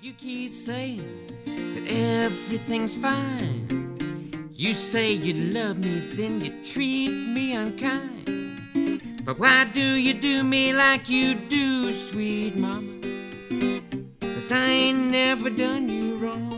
You keep saying that everything's fine. You say you love me, then you treat me unkind. But why do you do me like you do, sweet mama? 'Cause I ain't never done you wrong.